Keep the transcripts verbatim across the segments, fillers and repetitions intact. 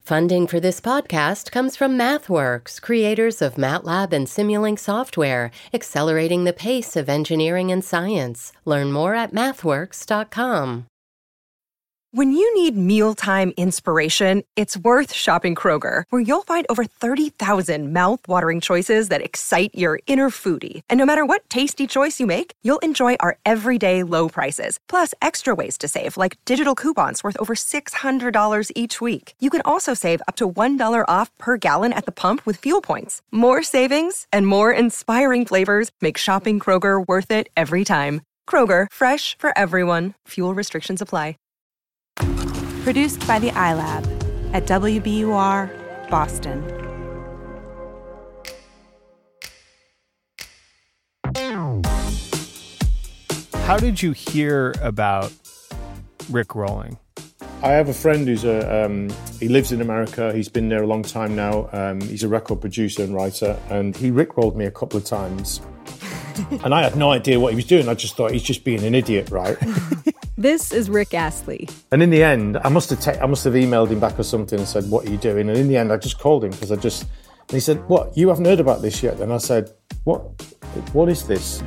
Funding for this podcast comes from MathWorks, creators of MATLAB and Simulink software, accelerating the pace of engineering and science. Learn more at mathworks dot com. When you need mealtime inspiration, it's worth shopping Kroger, where you'll find over thirty thousand mouth-watering choices that excite your inner foodie. And no matter what tasty choice you make, you'll enjoy our everyday low prices, plus extra ways to save, like digital coupons worth over six hundred dollars each week. You can also save up to one dollar off per gallon at the pump with fuel points. More savings and more inspiring flavors make shopping Kroger worth it every time. Kroger, fresh for everyone. Fuel restrictions apply. Produced by the iLab at W B U R, Boston. How did you hear about Rick rolling? I have a friend who's a, um, he lives in America. He's been there a long time now. Um, he's a record producer and writer, and he rickrolled me a couple of times. And I had no idea what he was doing. I just thought he's just being an idiot, right? This is Rick Astley. And in the end, I must have te- I must have emailed him back or something and said, "What are you doing?" And in the end, I just called him because I just... And he said, "What? You haven't heard about this yet?" And I said, "What? What is this?"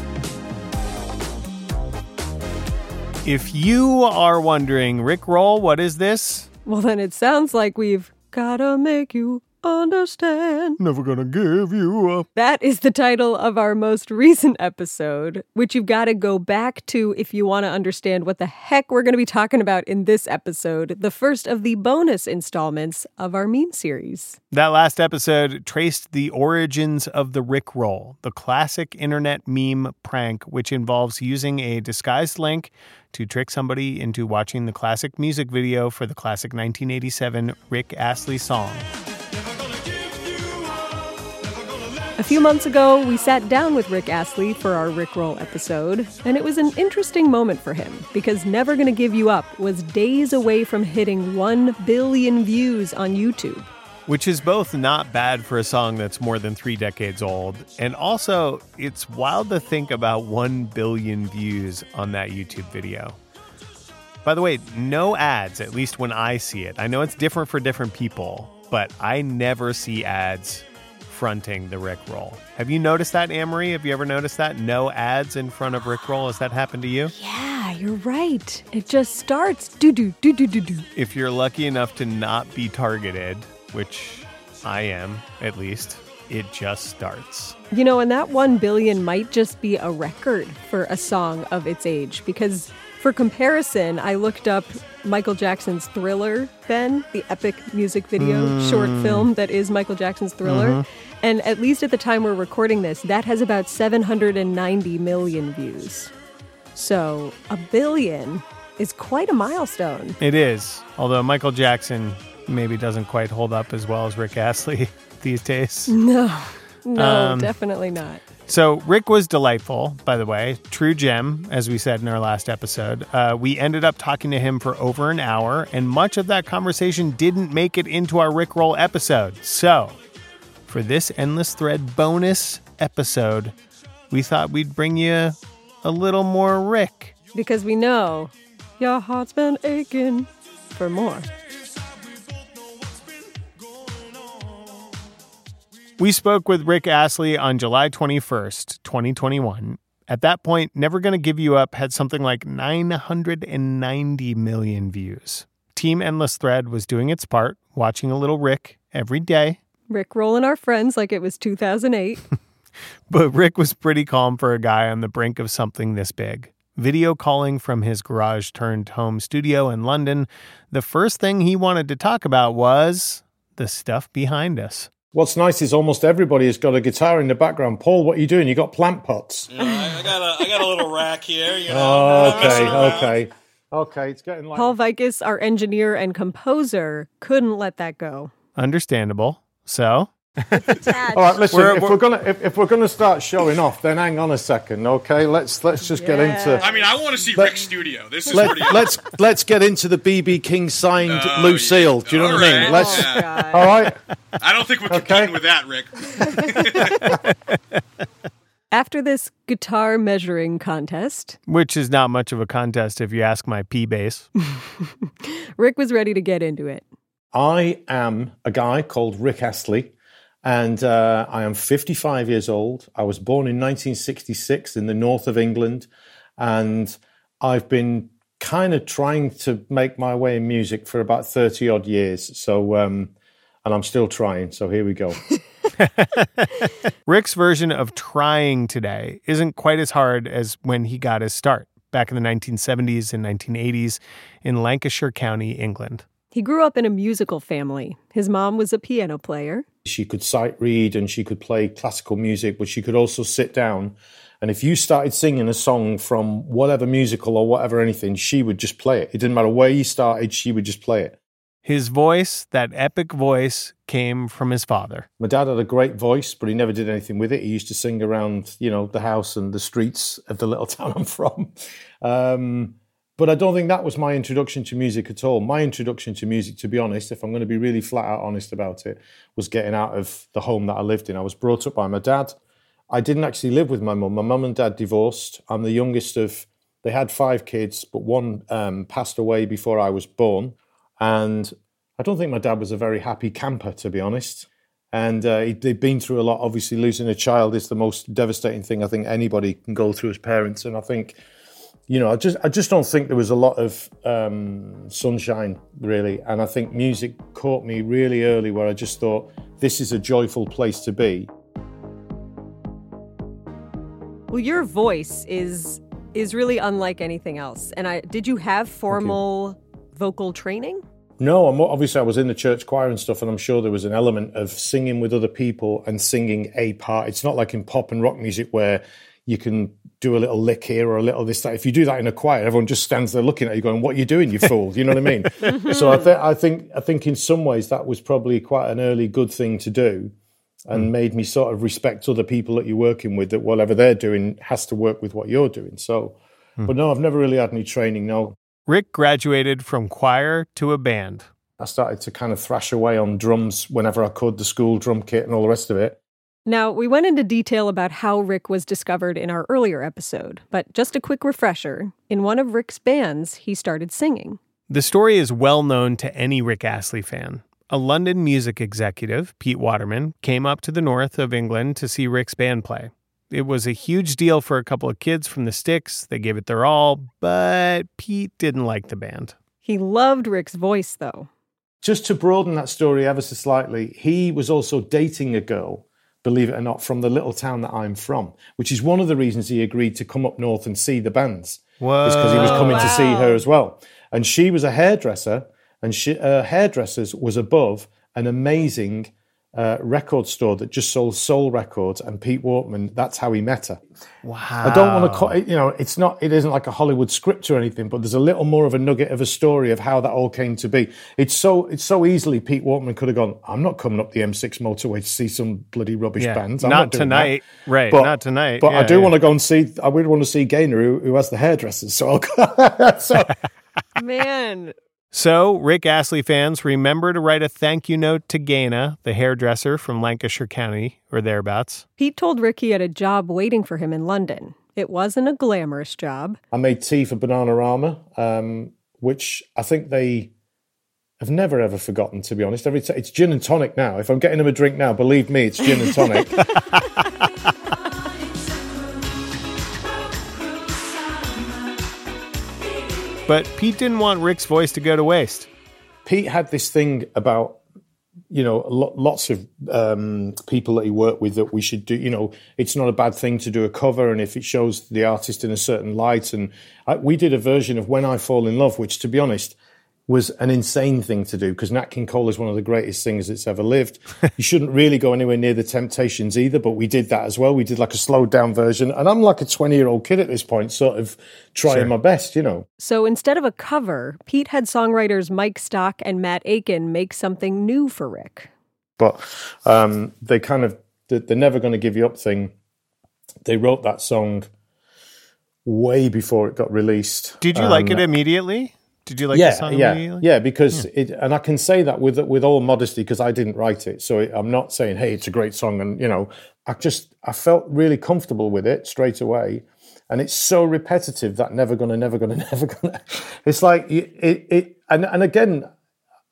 If you are wondering, Rick roll, what is this? Well, then it sounds like we've gotta make you understand. Never gonna give you up. That is the title of our most recent episode, which you've got to go back to if you want to understand what the heck we're going to be talking about in this episode, the first of the bonus installments of our meme series. That last episode traced the origins of the Rick roll, the classic internet meme prank, which involves using a disguised link to trick somebody into watching the classic music video for the classic nineteen eighty-seven Rick Astley song. A few months ago, we sat down with Rick Astley for our Rickroll episode, and it was an interesting moment for him, because Never Gonna Give You Up was days away from hitting one billion views on YouTube. Which is both not bad for a song that's more than three decades old, and also, it's wild to think about one billion views on that YouTube video. By the way, no ads, at least when I see it. I know it's different for different people, but I never see ads fronting the Rickroll. Have you noticed that, Anne-Marie? Have you ever noticed that? No ads in front of Rickroll? Has that happened to you? Yeah, you're right. It just starts do-do, do-do-do-do. If you're lucky enough to not be targeted, which I am, at least, it just starts. You know, and that one billion might just be a record for a song of its age, because for comparison, I looked up Michael Jackson's Thriller then, the epic music video mm. short film that is Michael Jackson's Thriller. Mm-hmm. And at least at the time we're recording this, that has about seven hundred ninety million views. So a billion is quite a milestone. It is, although Michael Jackson maybe doesn't quite hold up as well as Rick Astley these days. No, no, um, definitely not. So Rick was delightful, by the way. True gem, as we said in our last episode. Uh, we ended up talking to him for over an hour, and much of that conversation didn't make it into our Rickroll episode. So, for this Endless Thread bonus episode, we thought we'd bring you a little more Rick. Because we know your heart's been aching for more. We spoke with Rick Astley on July twenty-first, twenty twenty-one. At that point, Never Gonna Give You Up had something like nine hundred ninety million views. Team Endless Thread was doing its part, watching a little Rick every day. Rick rolling our friends like it was two thousand eight. But Rick was pretty calm for a guy on the brink of something this big. Video calling from his garage-turned-home studio in London, the first thing he wanted to talk about was the stuff behind us. What's nice is almost everybody has got a guitar in the background. Paul, what are you doing? You got plant pots. You know, I, I got a I got a little rack here. You know, oh, okay, okay, okay. It's getting like Paul Vikis, our engineer and composer, couldn't let that go. Understandable. So, all right. Listen, we're, if we're, we're gonna if, if we're gonna start showing off, then hang on a second, okay? Let's let's just yeah. get into. I mean, I want to see let, Rick's studio. This is let, pretty. Let's let's get into the B B King signed uh, Lucille. Do you know what right. I mean? Let's. Yeah. All right. I don't think we're competing okay. with that, Rick. After this guitar measuring contest, which is not much of a contest if you ask my P bass, Rick was ready to get into it. I am a guy called Rick Astley, and uh, I am fifty-five years old. I was born in nineteen sixty-six in the north of England, and I've been kind of trying to make my way in music for about thirty odd years. So, um, and I'm still trying. So here we go. Rick's version of trying today isn't quite as hard as when he got his start back in the nineteen seventies and nineteen eighties in Lancashire County, England. He grew up in a musical family. His mom was a piano player. She could sight read and she could play classical music, but she could also sit down. And if you started singing a song from whatever musical or whatever anything, she would just play it. It didn't matter where you started, she would just play it. His voice, that epic voice, came from his father. My dad had a great voice, but he never did anything with it. He used to sing around, you know, the house and the streets of the little town I'm from. Um, but I don't think that was my introduction to music at all. My introduction to music, to be honest, if I'm going to be really flat out honest about it, was getting out of the home that I lived in. I was brought up by my dad. I didn't actually live with my mum. My mum and dad divorced. I'm the youngest of, they had five kids, but one um, passed away before I was born. And I don't think my dad was a very happy camper, to be honest. And uh, they'd been through a lot. Obviously, losing a child is the most devastating thing I think anybody can go through as parents. And I think, you know, I just I just don't think there was a lot of um, sunshine, really. And I think music caught me really early where I just thought, this is a joyful place to be. Well, your voice is is really unlike anything else. And I did you have formal vocal training? No, I'm, obviously I was in the church choir and stuff, and I'm sure there was an element of singing with other people and singing a part. It's not like in pop and rock music where you can do a little lick here or a little this, that. If you do that in a choir, everyone just stands there looking at you going, what are you doing, you fool? You know what I mean? So I, th- I think I think in some ways that was probably quite an early good thing to do, and mm. made me sort of respect other people that you're working with, that whatever they're doing has to work with what you're doing. So, mm. but no, I've never really had any training, no. Rick graduated from choir to a band. I started to kind of thrash away on drums whenever I could, the school drum kit and all the rest of it. Now, we went into detail about how Rick was discovered in our earlier episode, but just a quick refresher. In one of Rick's bands, he started singing. The story is well known to any Rick Astley fan. A London music executive, Pete Waterman, came up to the north of England to see Rick's band play. It was a huge deal for a couple of kids from the sticks. They gave it their all, but Pete didn't like the band. He loved Rick's voice, though. Just to broaden that story ever so slightly, he was also dating a girl, believe it or not, from the little town that I'm from, which is one of the reasons he agreed to come up north and see the bands. Whoa. Is because he was coming wow. to see her as well. And she was a hairdresser, and she, uh, hairdressers was above an amazing Uh, record store that just sold soul records, and Pete Waterman, that's how he met her. Wow. I don't want to call it, you know, it's not, it isn't like a Hollywood script or anything, but there's a little more of a nugget of a story of how that all came to be. It's so, it's so easily Pete Waterman could have gone, I'm not coming up the M six motorway to see some bloody rubbish yeah, bands. I'm not, not doing tonight. That. Right. But, not tonight. But yeah, I do yeah. want to go and see, I would want to see Gaynor, who, who has the hairdressers. So, I'll so Man. So, Rick Astley fans, remember to write a thank you note to Gaynor, the hairdresser from Lancashire County, or thereabouts. Pete told Rick he had a job waiting for him in London. It wasn't a glamorous job. I made tea for Bananarama, um, which I think they have never, ever forgotten, to be honest. Every t- it's gin and tonic now. If I'm getting them a drink now, believe me, it's gin and tonic. But Pete didn't want Rick's voice to go to waste. Pete had this thing about, you know, lo- lots of um, people that he worked with that we should do, you know, it's not a bad thing to do a cover, and if it shows the artist in a certain light. And I, we did a version of When I Fall in Love, which, to be honest, was an insane thing to do, because Nat King Cole is one of the greatest singers that's ever lived. You shouldn't really go anywhere near the Temptations either, but we did that as well. We did like a slowed down version, and I'm like a twenty-year-old kid at this point, sort of trying Sure. my best, you know. So instead of a cover, Pete had songwriters Mike Stock and Matt Aiken make something new for Rick. But um, they kind of, the, the Never Gonna Give You Up thing, they wrote that song way before it got released. Did you um, like it immediately? Did you like yeah, the song yeah, immediately? Yeah, because yeah. it, and I can say that with with all modesty, because I didn't write it, so I'm not saying, hey, it's a great song, and you know, I just I felt really comfortable with it straight away, and it's so repetitive that never gonna, never gonna, never gonna. It's like it, it, it and and again,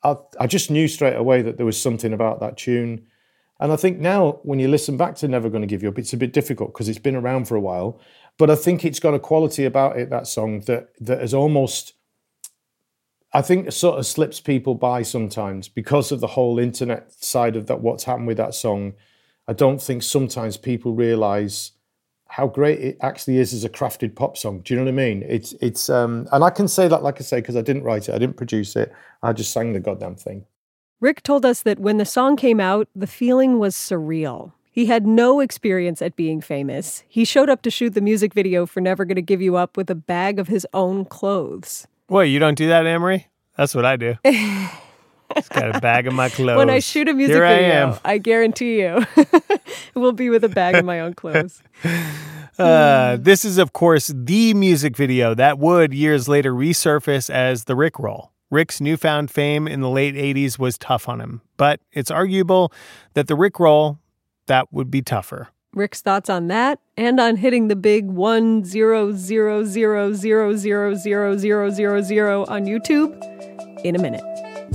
I, I just knew straight away that there was something about that tune. And I think now when you listen back to Never Gonna Give You Up, it's a bit difficult because it's been around for a while. But I think it's got a quality about it, that song, that that is almost, I think, sort of slips people by sometimes because of the whole internet side of that, what's happened with that song. I don't think sometimes people realise how great it actually is as a crafted pop song. Do you know what I mean? It's, it's um, and I can say that, like I say, because I didn't write it, I didn't produce it, I just sang the goddamn thing. Rick told us that when the song came out, the feeling was surreal. He had no experience at being famous. He showed up to shoot the music video for Never Gonna Give You Up with a bag of his own clothes. What, you don't do that, Amory? That's what I do. Just got a bag of my clothes. When I shoot a music Here video, I, am. I guarantee you it will be with a bag of my own clothes. Uh, this is, of course, the music video that would years later resurface as the Rick Roll. Rick's newfound fame in the late eighties was tough on him, but it's arguable that the Rick Roll, that would be tougher. Rick's thoughts on that and on hitting the big one zero zero zero zero zero zero zero zero zero on YouTube in a minute.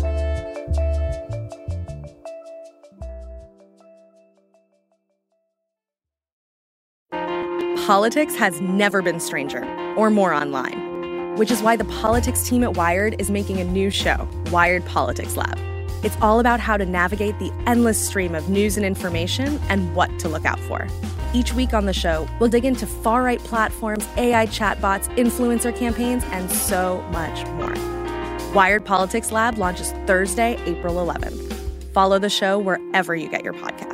Politics has never been stranger or more online, which is why the politics team at Wired is making a new show, Wired Politics Lab. It's all about how to navigate the endless stream of news and information and what to look out for. Each week on the show, we'll dig into far-right platforms, A I chatbots, influencer campaigns, and so much more. Wired Politics Lab launches Thursday, April eleventh. Follow the show wherever you get your podcasts.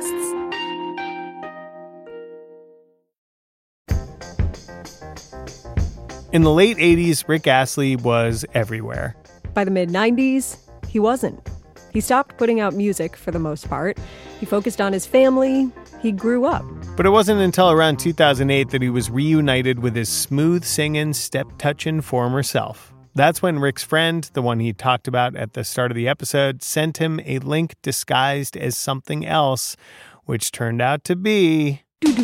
In the late eighties, Rick Astley was everywhere. By the mid-nineties, he wasn't. He stopped putting out music for the most part. He focused on his family. He grew up. But it wasn't until around two thousand eight that he was reunited with his smooth-singing, step-touching former self. That's when Rick's friend, the one he talked about at the start of the episode, sent him a link disguised as something else, which turned out to be...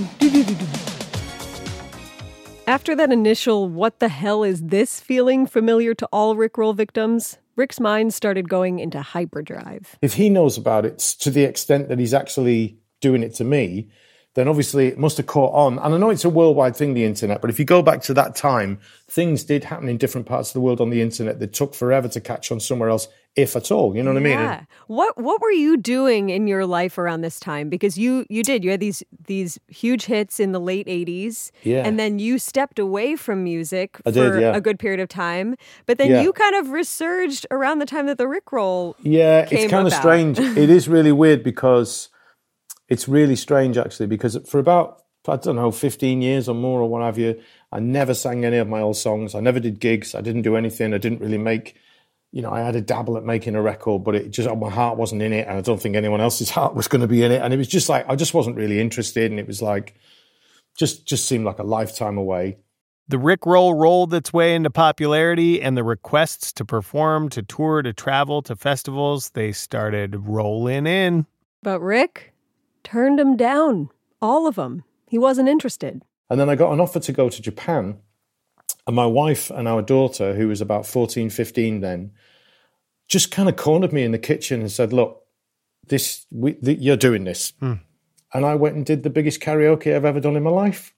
After that initial what the hell is this feeling familiar to all Rickroll victims, Rick's mind started going into hyperdrive. If he knows about it to the extent that he's actually doing it to me, then obviously it must have caught on. And I know it's a worldwide thing, the internet, but if you go back to that time, things did happen in different parts of the world on the internet that took forever to catch on somewhere else, if at all. You know what I mean? Yeah. What what were you doing in your life around this time? Because you you did. You had these these huge hits in the late eighties. Yeah. And then you stepped away from music I for did, yeah. a good period of time. But then Yeah. you kind of resurged around the time that the Rickroll Yeah, came it's kind of about. strange. It is really weird because it's really strange, actually, because for about, I don't know, fifteen years or more or what have you, I never sang any of my old songs. I never did gigs. I didn't do anything. I didn't really make, you know, I had a dabble at making a record, but it just, my heart wasn't in it. And I don't think anyone else's heart was going to be in it. And it was just like, I just wasn't really interested. And it was like, just, just seemed like a lifetime away. The Rick Roll rolled its way into popularity, and the requests to perform, to tour, to travel, to festivals, they started rolling in. But Rick turned him down. All of them. He wasn't interested. And then I got an offer to go to Japan. And my wife and our daughter, who was about fourteen, fifteen then, just kind of cornered me in the kitchen and said, look, this we, th- you're doing this. Hmm. And I went and did the biggest karaoke I've ever done in my life.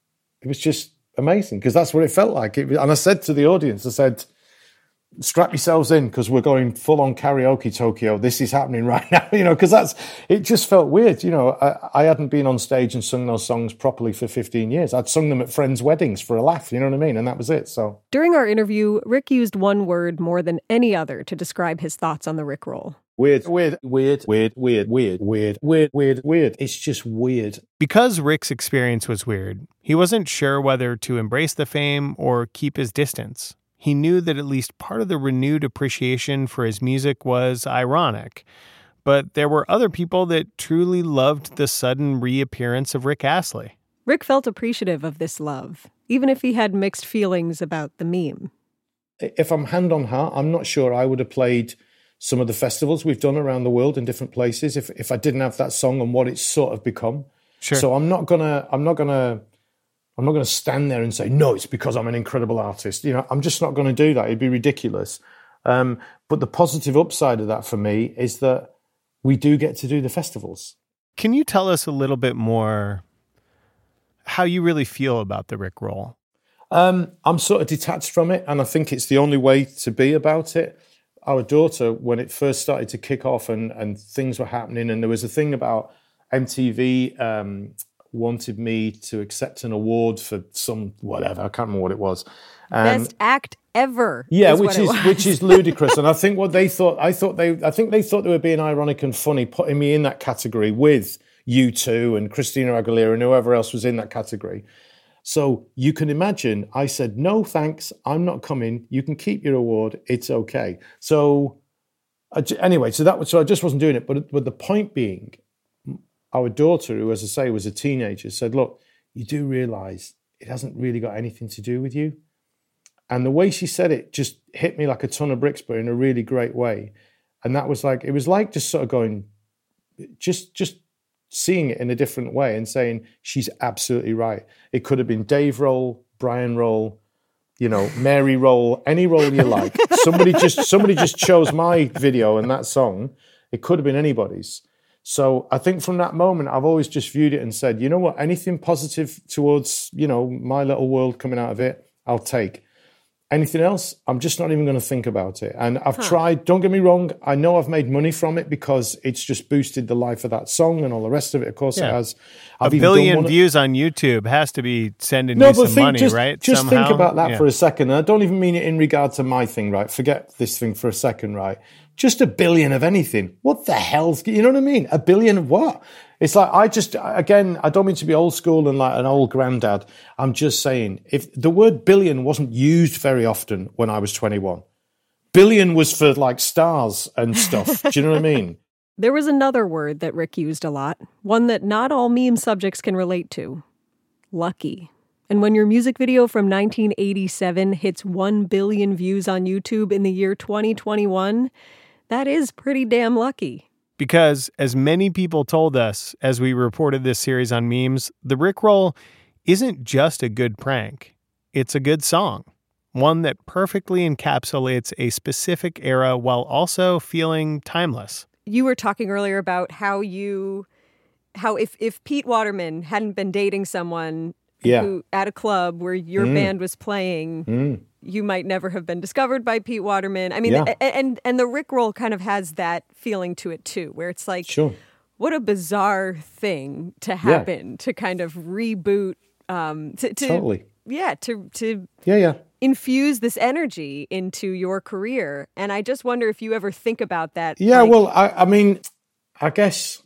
It was just amazing because that's what it felt like. It was, and I said to the audience, I said, strap yourselves in because we're going full on karaoke Tokyo. This is happening right now, you know, because that's, it just felt weird. You know, I, I hadn't been on stage and sung those songs properly for fifteen years. I'd sung them at friends' weddings for a laugh, you know what I mean? And that was it. So During our interview, Rick used one word more than any other to describe his thoughts on the Rickroll. weird, weird, weird, weird, weird, weird, weird, weird, weird, weird. It's just weird. Because Rick's experience was weird, he wasn't sure whether to embrace the fame or keep his distance. He knew that at least part of the renewed appreciation for his music was ironic. But there were other people that truly loved the sudden reappearance of Rick Astley. Rick felt appreciative of this love, even if he had mixed feelings about the meme. If I'm hand on heart, I'm not sure I would have played some of the festivals we've done around the world in different places if if I didn't have that song and what it's sort of become. Sure. So I'm not gonna, I'm not gonna, I'm not gonna stand there and say no, it's because I'm an incredible artist. You know, I'm just not going to do that. It'd be ridiculous. Um, but the positive upside of that for me is that we do get to do the festivals. Can you tell us a little bit more how you really feel about the Rickroll? Um, I'm sort of detached from it, and I think it's the only way to be about it. Our daughter, when it first started to kick off and, and things were happening, and there was a thing about M T V um, wanted me to accept an award for some whatever, I can't remember what it was. Um, Best act ever. Yeah, is which is which is ludicrous. And I think what they thought, I thought they, I think they thought they were being ironic and funny, putting me in that category with U two and Christina Aguilera and whoever else was in that category. So you can imagine, I said, no, thanks, I'm not coming. You can keep your award. It's okay. So I, anyway, so that was, so I just wasn't doing it. But, but the point being, our daughter, who, as I say, was a teenager, said, look, you do realize it hasn't really got anything to do with you. And the way she said it just hit me like a ton of bricks, but in a really great way. And that was like, it was like just sort of going, just, just seeing it in a different way and saying, she's absolutely right. It could have been Dave Roll, Brian Roll, you know, Mary Roll, any role you like. Somebody just, somebody just chose my video and that song. It could have been anybody's. So I think from that moment, I've always just viewed it and said, you know what, anything positive towards, you know, my little world coming out of it, I'll take. Anything else, I'm just not even going to think about it. And I've huh. tried, don't get me wrong, I know I've made money from it because it's just boosted the life of that song and all the rest of it. Of course yeah. it has. I've a billion views on YouTube has to be sending no, you some think, money, just, right? Just Somehow? think about that yeah. for a second. And I don't even mean it in regard to my thing, right? Forget this thing for a second, right? Just a billion of anything. What the hell's, you know what I mean? A billion of what? It's like, I just, again, I don't mean to be old school and like an old granddad. I'm just saying, if the word billion wasn't used very often when I was twenty-one, billion was for like stars and stuff. Do you know what I mean? There was another word that Rick used a lot, one that not all meme subjects can relate to. Lucky. And when your music video from nineteen eighty-seven hits one billion views on YouTube in the year twenty twenty-one, that is pretty damn lucky. Because, as many people told us as we reported this series on memes, the Rickroll isn't just a good prank. It's a good song. One that perfectly encapsulates a specific era while also feeling timeless. You were talking earlier about how you, how if, if Pete Waterman hadn't been dating someone yeah. who at a club where your mm. band was playing, mm. you might never have been discovered by Pete Waterman. I mean, yeah. and and the Rickroll kind of has that feeling to it too, where it's like, sure. what a bizarre thing to happen, yeah. to kind of reboot, um, to, to totally, yeah, to to yeah, yeah, infuse this energy into your career. And I just wonder if you ever think about that. Yeah, like, well, I, I mean, I guess,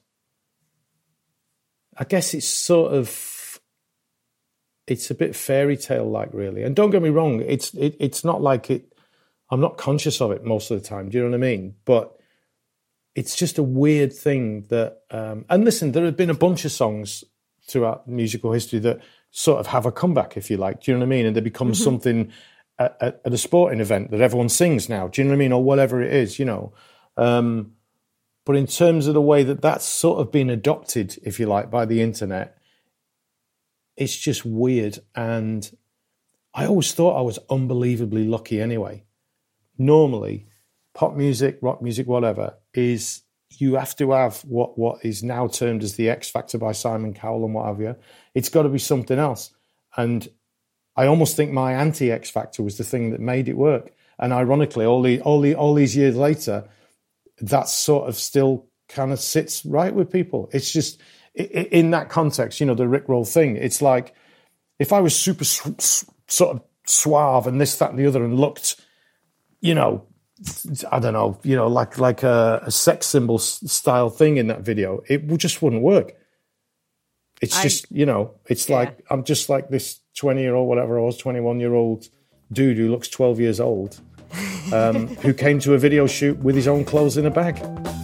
I guess it's sort of. It's a bit fairy tale like, really. And don't get me wrong, it's it, it's not like it. I'm not conscious of it most of the time. Do you know what I mean? But it's just a weird thing that. Um, and listen, there have been a bunch of songs throughout musical history that sort of have a comeback, if you like. Do you know what I mean? And they become mm-hmm. something at, at, at a sporting event that everyone sings now. Do you know what I mean? Or whatever it is, you know. Um, but in terms of the way that that's sort of been adopted, if you like, by the internet. It's just weird, and I always thought I was unbelievably lucky anyway. Normally, pop music, rock music, whatever, is you have to have what, what is now termed as the X Factor by Simon Cowell and what have you. It's got to be something else. And I almost think my anti-X Factor was the thing that made it work. And ironically, all, the, all, the, all these years later, that sort of still kind of sits right with people. It's just... In that context, you know, the Rickroll thing, it's like if I was super su- sort of suave and this, that, and the other and looked, you know, I don't know, you know, like like a, a sex symbol style thing in that video, it just wouldn't work. It's I, just, you know, it's yeah. like I'm just like this twenty-year-old, whatever I was, twenty-one-year-old dude who looks twelve years old, um, who came to a video shoot with his own clothes in a bag.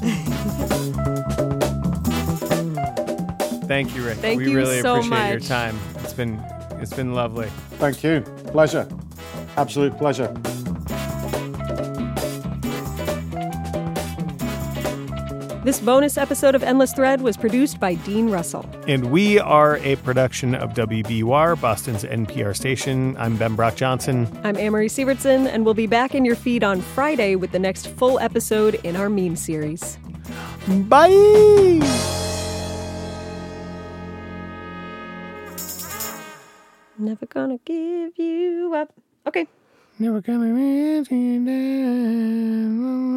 Thank you, Rick. Thank we you really so appreciate much. your time. It's been it's been lovely. Thank you. Pleasure. Absolute pleasure. This bonus episode of Endless Thread was produced by Dean Russell. And we are a production of W B U R, Boston's N P R station. I'm Ben Brock Johnson. I'm Amory Sievertson, and we'll be back in your feed on Friday with the next full episode in our meme series. Bye! Never gonna give you up. Okay. Never gonna let you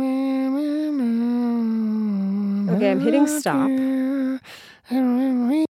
down. Okay, I'm hitting stop.